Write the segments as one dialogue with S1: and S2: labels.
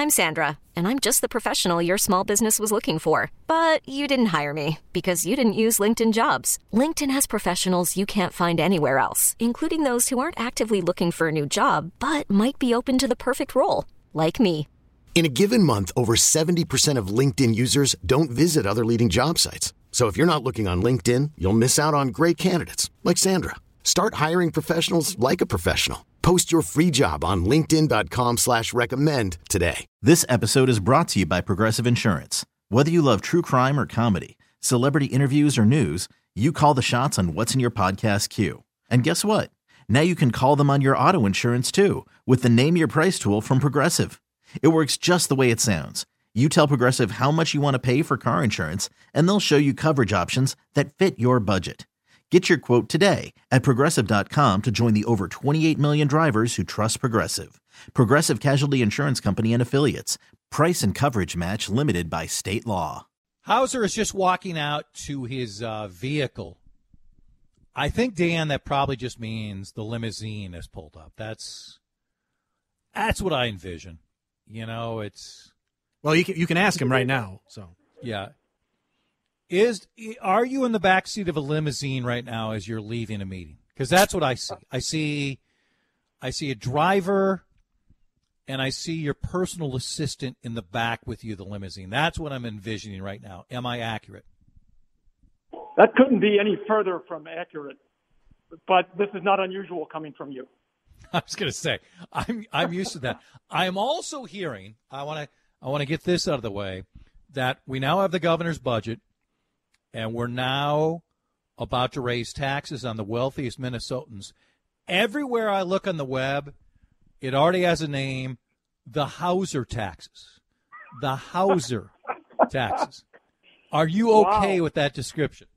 S1: I'm Sandra, and I'm just the professional your small business was looking for. But you didn't hire me because you didn't use LinkedIn Jobs. LinkedIn has professionals you can't find anywhere else, including those who aren't actively looking for a new job, but might be open to the perfect role, like me.
S2: In a given month, over 70% of LinkedIn users don't visit other leading job sites. So if you're not looking on LinkedIn, you'll miss out on great candidates like Sandra. Start hiring professionals like a professional. Post your free job on linkedin.com/recommend today.
S3: This episode is brought to you by Progressive Insurance. Whether you love true crime or comedy, celebrity interviews or news, you call the shots on what's in your podcast queue. And guess what? Now you can call them on your auto insurance too with the Name Your Price tool from Progressive. It works just the way it sounds. You tell Progressive how much you want to pay for car insurance, and they'll show you coverage options that fit your budget. Get your quote today at Progressive.com to join the over 28 million drivers who trust Progressive. Progressive Casualty Insurance Company and Affiliates. Price and coverage match limited by state law.
S4: Hauser is just walking out to his vehicle. I think, Dan, that probably just means the limousine has pulled up. That's what I envision. You know, it's...
S5: Well, you can ask him right now. So
S4: yeah. Are you in the back seat of a limousine right now as you're leaving a meeting? Because that's what I see. I see a driver, and I see your personal assistant in the back with you, the limousine. That's what I'm envisioning right now. Am I accurate?
S6: That couldn't be any further from accurate, but this is not unusual coming from you.
S4: I was going to say, I'm used to that. I am also hearing, I want to get this out of the way, that we now have the governor's budget, and we're now about to raise taxes on the wealthiest Minnesotans. Everywhere I look on the web, it already has a name, the Hauser taxes. The Hauser taxes. Are you okay with that description?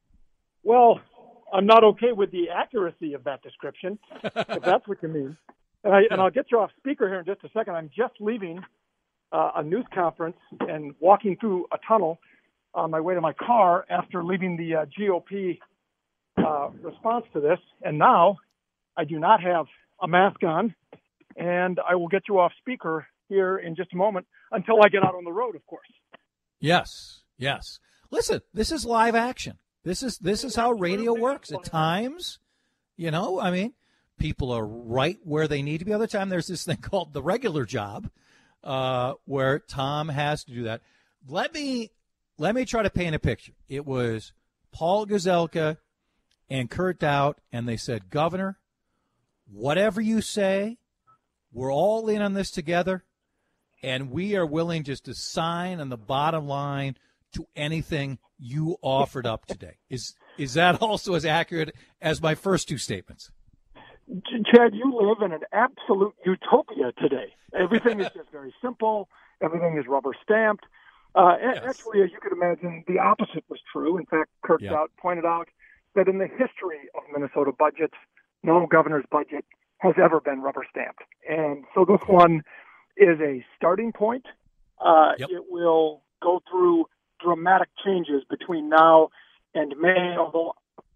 S6: Well, I'm not okay with the accuracy of that description, if that's what you mean. And I'll get you off speaker here in just a second. I'm just leaving a news conference and walking through a tunnel on my way to my car after leaving the GOP response to this. And now I do not have a mask on, and I will get you off speaker here in just a moment until I get out on the road, of course.
S4: Yes. Listen, this is live action. This is how radio works. At times, you know, I mean, people are right where they need to be. Other time, there's this thing called the regular job, where Tom has to do that. Let me try to paint a picture. It was Paul Gazelka and Kurt Dowd, and they said, Governor, whatever you say, we're all in on this together, and we are willing just to sign on the bottom line to anything you offered up today. Is that also as accurate as my first two statements?
S6: Chad, you live in an absolute utopia today. Everything is just very simple. Everything is rubber stamped.
S4: Yes.
S6: Actually, as you could imagine, the opposite was true. In fact, Kurt Dowd pointed out that in the history of Minnesota budgets, no governor's budget has ever been rubber stamped. And so this one is a starting point. It will go through dramatic changes between now and May, although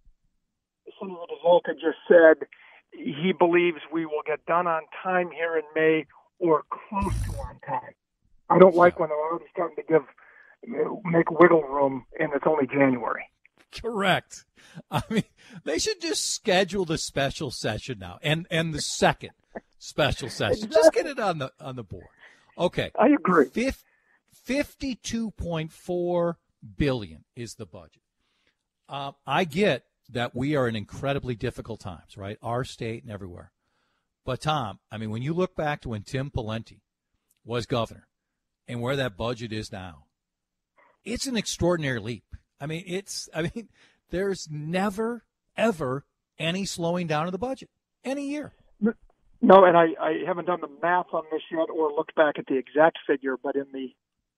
S6: Senator Gazelka just said he believes we will get done on time here in May or close to on time. I don't like when they're already starting to make wiggle room and it's only January.
S4: Correct. I mean, they should just schedule the special session now and the second special session.
S6: Exactly.
S4: Just get it on the board. Okay.
S6: I agree.
S4: $52.4 billion is the budget. I get that we are in incredibly difficult times, right? Our state and everywhere. But, Tom, I mean, when you look back to when Tim Pawlenty was governor and where that budget is now, it's an extraordinary leap. I mean, there's never, ever any slowing down of the budget, any year.
S6: No, and I haven't done the math on this yet or looked back at the exact figure, but in the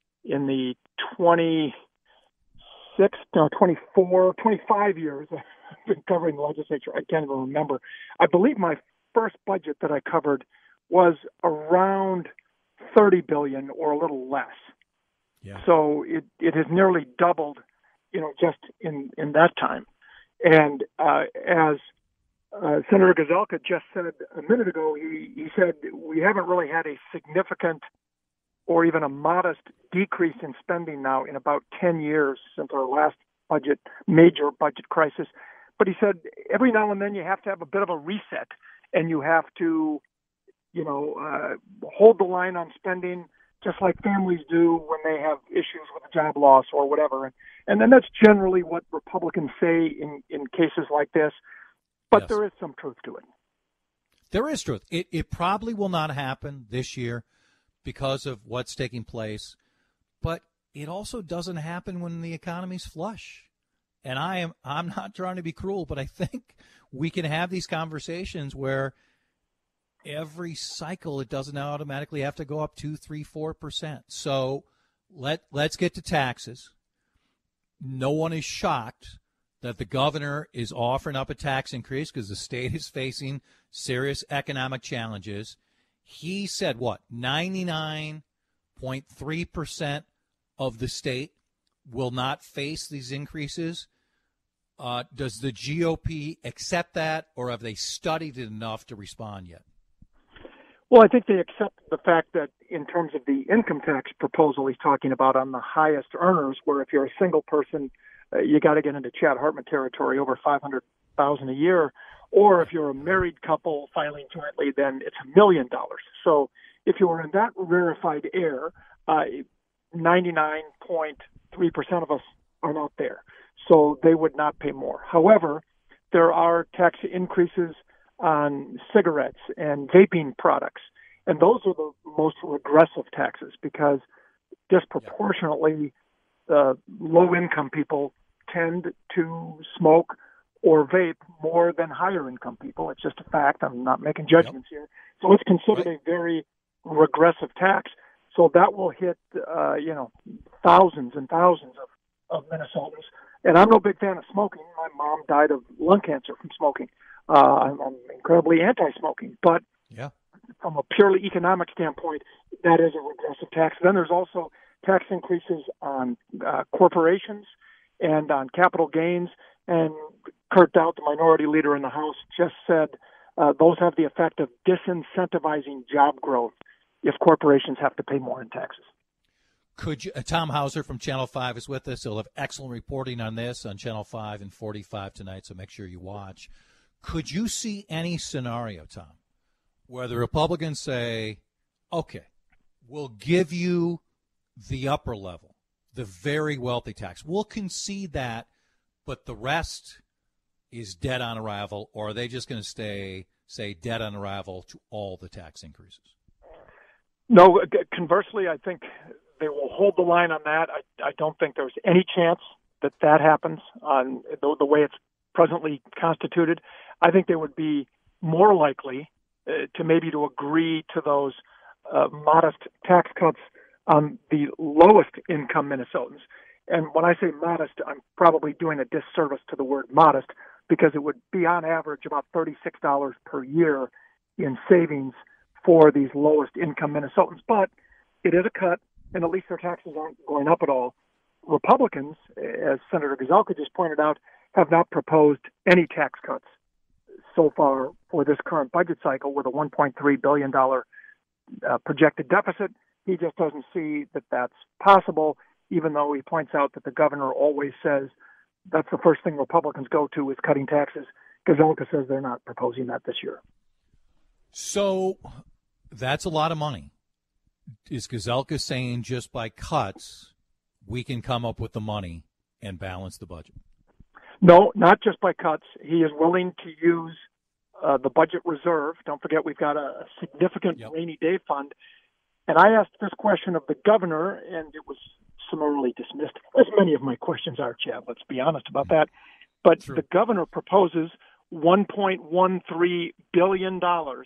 S6: 25 years I've been covering the legislature, I can't even remember. I believe my first budget that I covered was around $30 billion or a little less. Yeah. So it has nearly doubled, just in that time. And as Senator Gazelka just said a minute ago, he said we haven't really had a significant or even a modest decrease in spending now in about 10 years since our last major budget crisis. But he said every now and then you have to have a bit of a reset, and you have to, hold the line on spending just like families do when they have issues with a job loss or whatever. And then that's generally what Republicans say in cases like this. But There is some truth to it.
S4: There is truth. It probably will not happen this year because of what's taking place. But it also doesn't happen when the economy's flush. And I'm not trying to be cruel, but I think we can have these conversations where every cycle it doesn't automatically have to go up 2, 3, 4%. So let's get to taxes. No one is shocked that the governor is offering up a tax increase because the state is facing serious economic challenges. He said, 99.3% of the state will not face these increases. Does the GOP accept that, or have they studied it enough to respond yet?
S6: Well, I think they accept the fact that in terms of the income tax proposal he's talking about on the highest earners, where if you're a single person, you got to get into Chad Hartman territory over $500,000 a year, or if you're a married couple filing jointly, then it's $1 million. So if you're in that rarefied air, 99.3% of us are not there. So they would not pay more. However, there are tax increases on cigarettes and vaping products, and those are the most regressive taxes because disproportionately low-income people tend to smoke or vape more than higher-income people. It's just a fact. I'm not making judgments here. So it's considered a very regressive tax. So that will hit, thousands and thousands of Minnesotans. And I'm no big fan of smoking. My mom died of lung cancer from smoking. I'm incredibly anti-smoking. But from a purely economic standpoint, that is a regressive tax. Then there's also tax increases on corporations and on capital gains. And Kurt Daudt, the minority leader in the House, just said those have the effect of disincentivizing job growth if corporations have to pay more in taxes.
S4: Could you, Tom Hauser from Channel 5 is with us. He'll have excellent reporting on this on Channel 5 and 45 tonight, so make sure you watch. Could you see any scenario, Tom, where the Republicans say, okay, we'll give you the upper level, the very wealthy tax. We'll concede that, but the rest is dead on arrival, or are they just going to say dead on arrival to all the tax increases?
S6: No, conversely, I think they will hold the line on that. I don't think there's any chance that happens on the way it's presently constituted. I think they would be more likely to agree to those modest tax cuts on the lowest income Minnesotans. And when I say modest, I'm probably doing a disservice to the word modest because it would be on average about $36 per year in savings for these lowest income Minnesotans. But it is a cut, and at least their taxes aren't going up at all. Republicans, as Senator Gazelka just pointed out, have not proposed any tax cuts so far for this current budget cycle with a $1.3 billion projected deficit. He just doesn't see that that's possible, even though he points out that the governor always says that's the first thing Republicans go to is cutting taxes. Gazelka says they're not proposing that this year.
S4: So that's a lot of money. Is Gazelka saying just by cuts we can come up with the money and balance the budget?
S6: No, not just by cuts. He is willing to use the budget reserve. Don't forget we've got a significant rainy day fund. And I asked this question of the governor, and it was summarily dismissed, as many of my questions are, Chad. Let's be honest about that. But the governor proposes $1.13 billion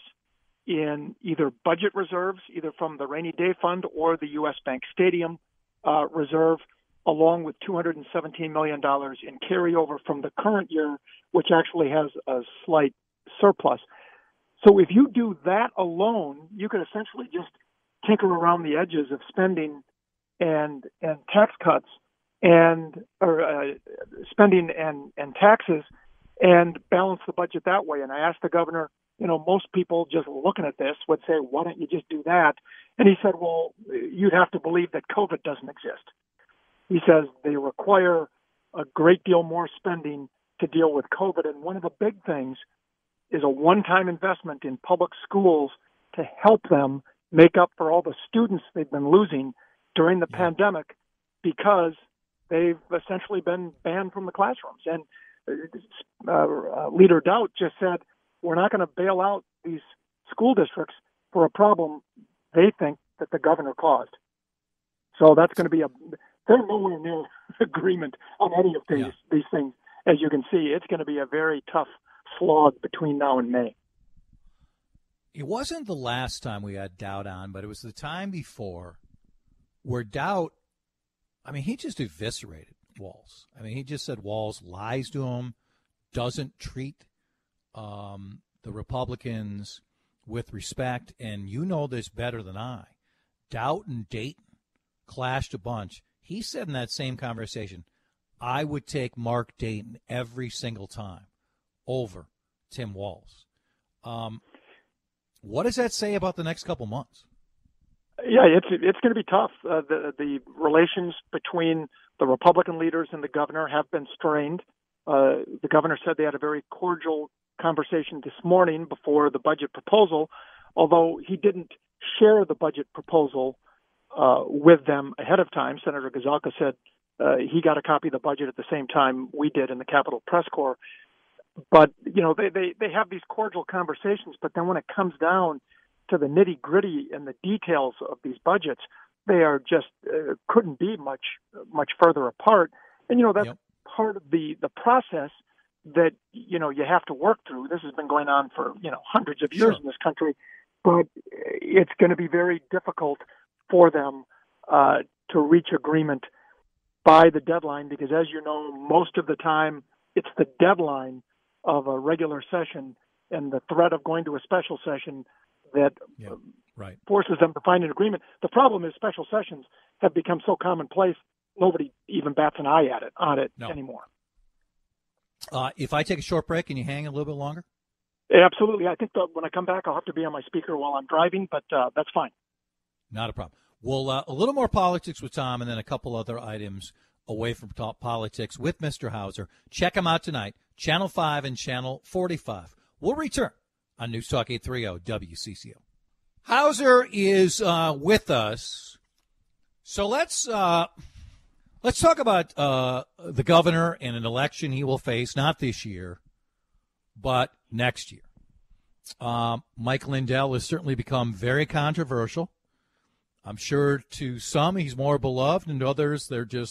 S6: in either budget reserves, either from the rainy day fund or the U.S. Bank Stadium reserve, along with $217 million in carryover from the current year, which actually has a slight surplus. So if you do that alone, you could essentially just tinker around the edges of spending and tax cuts or spending and taxes and balance the budget that way. And I asked the governor, most people just looking at this would say, why don't you just do that? And he said, well, you'd have to believe that COVID doesn't exist. He says they require a great deal more spending to deal with COVID. And one of the big things is a one-time investment in public schools to help them make up for all the students they've been losing during the pandemic because they've essentially been banned from the classrooms. And Leader Doudt just said, we're not going to bail out these school districts for a problem they think that the governor caused. So that's going to be they're nowhere near agreement on any of these things. As you can see, it's going to be a very tough slog between now and May.
S4: It wasn't the last time we had Doudt on, but it was the time before where Doudt, he just eviscerated Walz. He just said Walz lies to him, doesn't treat the Republicans with respect, and you know this better than I. Doudt and Dayton clashed a bunch. He said in that same conversation, I would take Mark Dayton every single time over Tim Walz. What does that say about the next couple months?
S6: Yeah, it's going to be tough. The relations between the Republican leaders and the governor have been strained. The governor said they had a very cordial conversation this morning before the budget proposal, although he didn't share the budget proposal with them ahead of time. Senator Gazelka said he got a copy of the budget at the same time we did in the Capitol Press Corps. But, they have these cordial conversations, but then when it comes down to the nitty-gritty and the details of these budgets, they are just couldn't be much further apart. And, that's part of the process that, you have to work through. This has been going on for, hundreds of years in this country, but it's going to be very difficult for them to reach agreement by the deadline because, as you know, most of the time it's the deadline of a regular session and the threat of going to a special session that forces them to find an agreement. The problem is special sessions have become so commonplace, nobody even bats an eye on it anymore.
S4: If I take a short break, can you hang a little bit longer?
S6: Absolutely. I think that when I come back, I'll have to be on my speaker while I'm driving, but that's fine.
S4: Not a problem. Well, a little more politics with Tom and then a couple other items away from top politics with Mr. Hauser. Check him out tonight, Channel 5 and Channel 45. We'll return on News Talk 830 WCCO. Hauser is with us. So let's talk about the governor and an election he will face, not this year, but next year. Mike Lindell has certainly become very controversial. I'm sure to some he's more beloved, and to others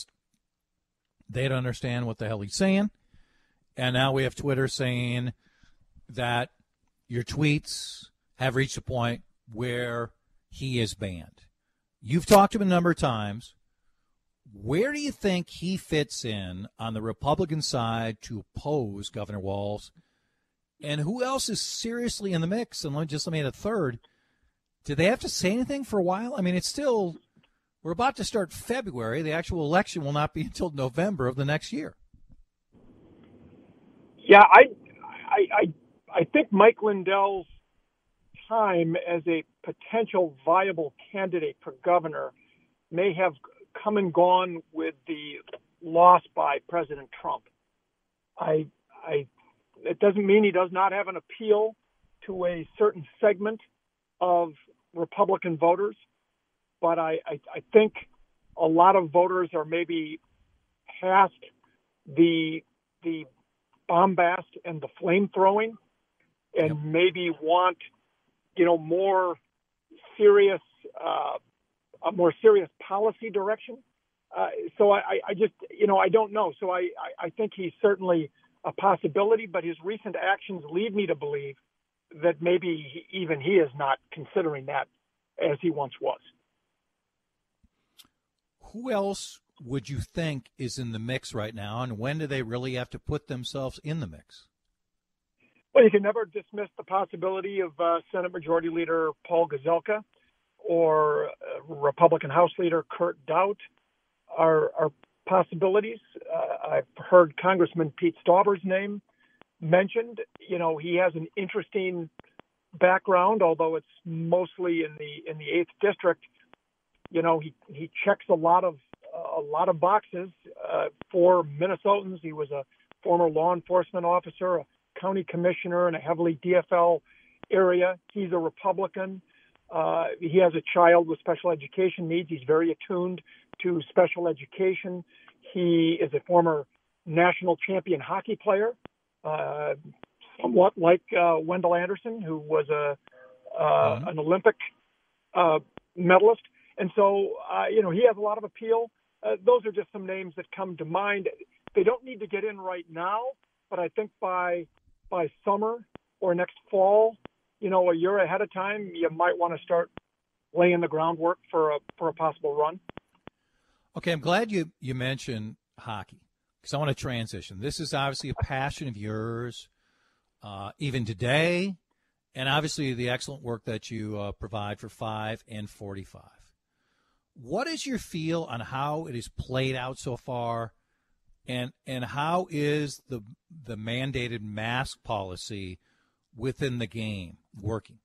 S4: they don't understand what the hell he's saying. And now we have Twitter saying that your tweets have reached a point where he is banned. You've talked to him a number of times. Where do you think he fits in on the Republican side to oppose Governor Walz? And who else is seriously in the mix? And let me add a third. Do they have to say anything for a while? It's still, we're about to start February. The actual election will not be until November of the next year.
S6: Yeah, I think Mike Lindell's time as a potential viable candidate for governor may have come and gone with the loss by President Trump. It doesn't mean he does not have an appeal to a certain segment of Republican voters, but I think a lot of voters are maybe past the bombast and the flame throwing, and maybe want more serious a more serious policy direction. So I just I don't know. So I think he's certainly a possibility, but his recent actions lead me to believe that maybe even he is not considering that as he once was.
S4: Who else would you think is in the mix right now, and when do they really have to put themselves in the mix?
S6: Well, you can never dismiss the possibility of Senate Majority Leader Paul Gazelka or Republican House Leader Kurt Doudt are possibilities. I've heard Congressman Pete Stauber's name mentioned. He has an interesting background, although it's mostly in the 8th district. You know, he checks a lot of boxes for Minnesotans. He was a former law enforcement officer, a county commissioner in a heavily DFL area. He's a Republican. He has a child with special education needs. He's very attuned to special education. He is a former national champion hockey player, somewhat like Wendell Anderson, who was an Olympic medalist. And so, he has a lot of appeal. Those are just some names that come to mind. They don't need to get in right now, but I think by summer or next fall, a year ahead of time, you might want to start laying the groundwork for a possible run.
S4: Okay, I'm glad you mentioned hockey because I want to transition. This is obviously a passion of yours, even today, and obviously the excellent work that you provide for 5 and 45. What is your feel on how it is played out so far, and how is the mandated mask policy within the game working?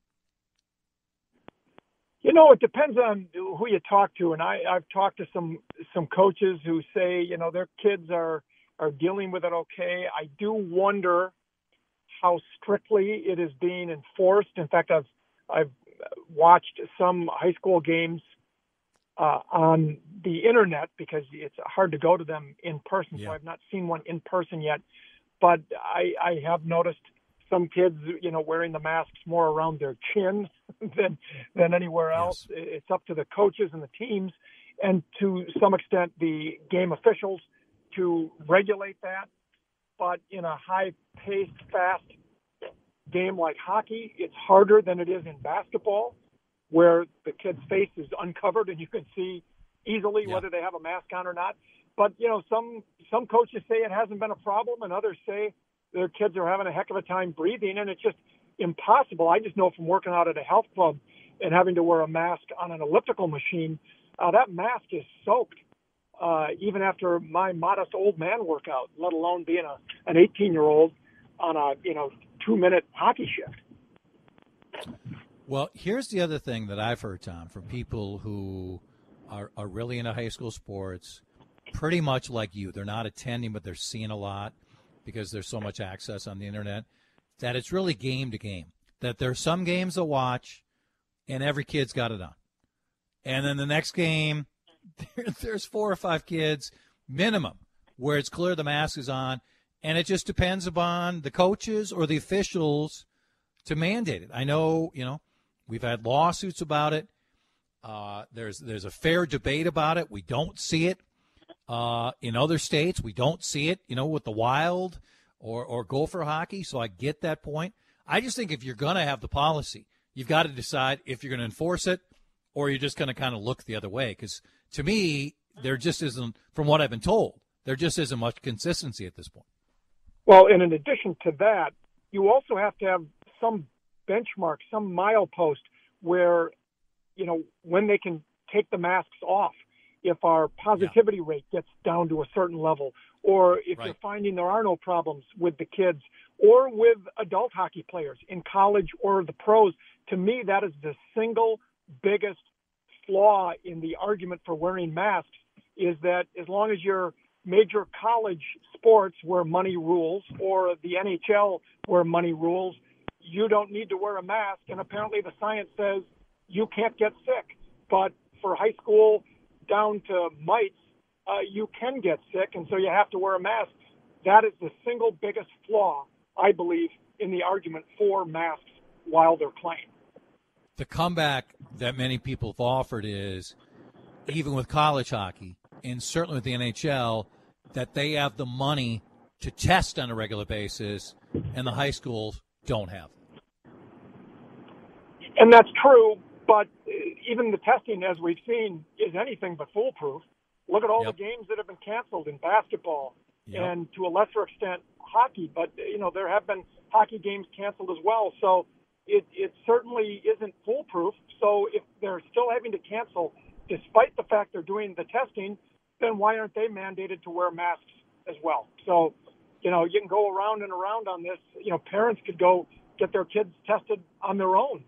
S6: It depends on who you talk to, and I've talked to some coaches who say their kids are dealing with it okay. I do wonder how strictly it is being enforced. In fact, I've watched some high school games on the internet because it's hard to go to them in person. Yeah. So I've not seen one in person yet, but I have noticed some kids, wearing the masks more around their chin than anywhere else. Yes. It's up to the coaches and the teams, and to some extent the game officials to regulate that. But in a high-paced, fast game like hockey, it's harder than it is in basketball, where the kid's face is uncovered and you can see easily whether they have a mask on or not. But, some coaches say it hasn't been a problem, and others say their kids are having a heck of a time breathing, and it's just impossible. I just know from working out at a health club and having to wear a mask on an elliptical machine, that mask is soaked even after my modest old man workout, let alone being an 18-year-old on a 2-minute hockey shift.
S4: Well, here's the other thing that I've heard, Tom, from people who are really into high school sports, pretty much like you. They're not attending, but they're seeing a lot because there's so much access on the internet, that it's really game to game. That there's some games to watch, and every kid's got it on. And then the next game, there's 4 or 5 kids, minimum, where it's clear the mask is on, and it just depends upon the coaches or the officials to mandate it. I know, we've had lawsuits about it. There's a fair debate about it. We don't see it in other states. We don't see it, with the Wild or Gopher hockey. So I get that point. I just think if you're going to have the policy, you've got to decide if you're going to enforce it or you're just going to kind of look the other way. Because to me, there just isn't, from what I've been told, there just isn't much consistency at this point.
S6: Well, and in addition to that, you also have to have some benchmark, some milepost where, when they can take the masks off, if our positivity rate gets down to a certain level, or if you're finding there are no problems with the kids or with adult hockey players in college or the pros. To me, that is the single biggest flaw in the argument for wearing masks, is that as long as your major college sports where money rules or the NHL where money rules, you don't need to wear a mask. And apparently the science says you can't get sick. But for high school down to mites, you can get sick, and so you have to wear a mask. That is the single biggest flaw, I believe, in the argument for masks while they're playing.
S4: The comeback that many people have offered is, even with college hockey, and certainly with the NHL, that they have the money to test on a regular basis, and the high schools don't have.
S6: And that's true, but even the testing, as we've seen, is anything but foolproof. Look at all the games that have been canceled in basketball and to a lesser extent hockey. But, there have been hockey games canceled as well. So it certainly isn't foolproof. So if they're still having to cancel despite the fact they're doing the testing, then why aren't they mandated to wear masks as well? So, you can go around and around on this. Parents could go get their kids tested on their own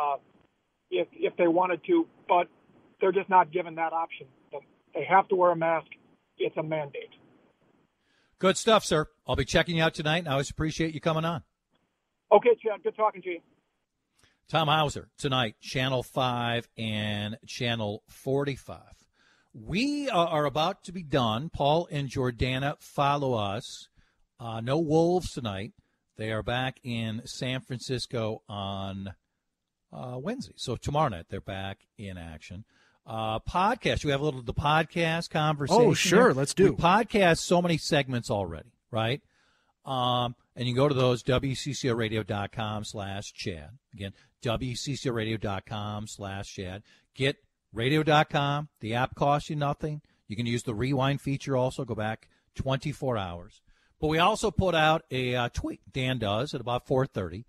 S6: if they wanted to, but they're just not given that option. They have to wear a mask. It's a mandate.
S4: Good stuff, sir. I'll be checking you out tonight, and I always appreciate you coming on.
S6: Okay, Chad. Good talking to you.
S4: Tom Hauser, tonight, Channel 5 and Channel 45. We are about to be done. Paul and Jordana follow us. No Wolves tonight. They are back in San Francisco on Wednesday. So tomorrow night they're back in action. Podcast. We have a little of the podcast conversation.
S5: Oh, sure.
S4: There.
S5: Let's do.
S4: We podcast so many segments already, right? And you can go to those, WCCORadio.com/Chad. Again, WCCORadio.com/Chad. Get radio.com. The app costs you nothing. You can use the rewind feature also. Go back 24 hours. But we also put out a tweet. Dan does at about 4:30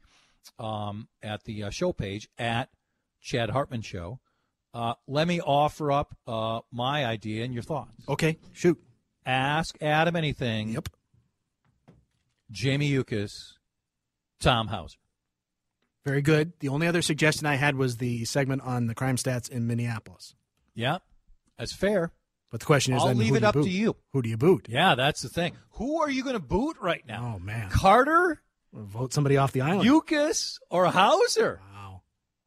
S4: at the show page at Chad Hartman Show. Let me offer up my idea and your thoughts.
S5: Okay, shoot.
S4: Ask Adam anything.
S5: Yep.
S4: Jamie Yuccas, Tom Hauser.
S5: Very good. The only other suggestion I had was the segment on the crime stats in Minneapolis.
S4: Yeah, that's fair.
S5: But the question is,
S4: I'll leave it up to you.
S5: Who do you boot?
S4: Yeah, that's the thing. Who are you going to boot right now?
S5: Oh, man.
S4: Carter?
S5: Vote somebody off the island.
S4: Yuccas or Hauser?
S5: Wow.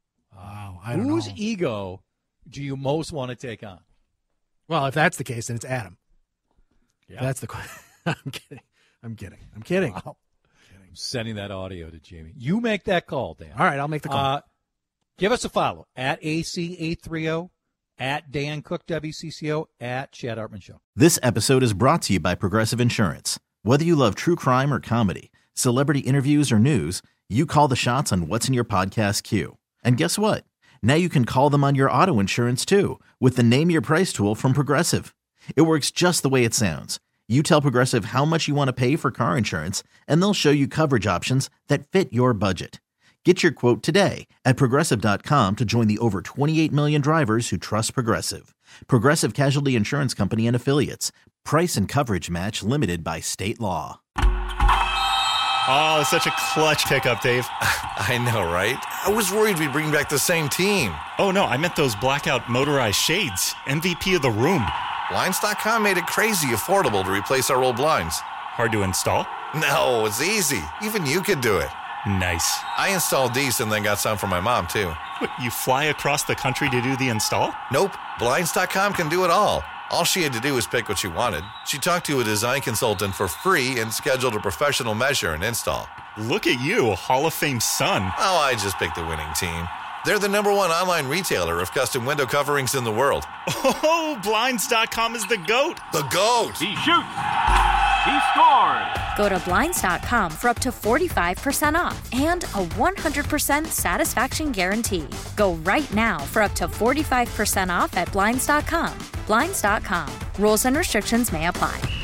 S5: I don't know.
S4: Whose ego do you most want to take on?
S5: Well, if that's the case, then it's Adam.
S4: Yeah.
S5: That's the question. I'm kidding.
S4: Wow. I'm sending that audio to Jamie. You make that call, Dan.
S5: All right, I'll make the call.
S4: Give us a follow at AC830, at Dan Cook WCCO, at Chad Hartman Show.
S3: This episode is brought to you by Progressive Insurance. Whether you love true crime or comedy, celebrity interviews or news, you call the shots on what's in your podcast queue. And guess what? Now you can call them on your auto insurance too with the Name Your Price tool from Progressive. It works just the way it sounds. You tell Progressive how much you want to pay for car insurance, and they'll show you coverage options that fit your budget. Get your quote today at Progressive.com to join the over 28 million drivers who trust Progressive. Progressive Casualty Insurance Company and Affiliates. Price and coverage match limited by state law.
S7: Oh, it's such a clutch pickup, Dave.
S8: I know, right? I was worried we'd bring back the same team.
S7: Oh, no, I meant those blackout motorized shades. MVP of the room.
S8: Blinds.com made it crazy affordable to replace our old blinds.
S7: Hard to install?
S8: No, it's easy. Even you could do it.
S7: Nice.
S8: I installed these and then got some for my mom, too.
S7: What, you fly across the country to do the install?
S8: Nope. Blinds.com can do it all. All she had to do was pick what she wanted. She talked to a design consultant for free and scheduled a professional measure and install.
S7: Look at you, Hall of Fame son.
S8: Oh, I just picked the winning team. They're the #1 online retailer of custom window coverings in the world.
S7: Oh, Blinds.com is the GOAT.
S8: The GOAT!
S9: He shoots. He scored.
S10: Go to Blinds.com for up to 45% off and a 100% satisfaction guarantee. Go right now for up to 45% off at Blinds.com. Blinds.com. Rules and restrictions may apply.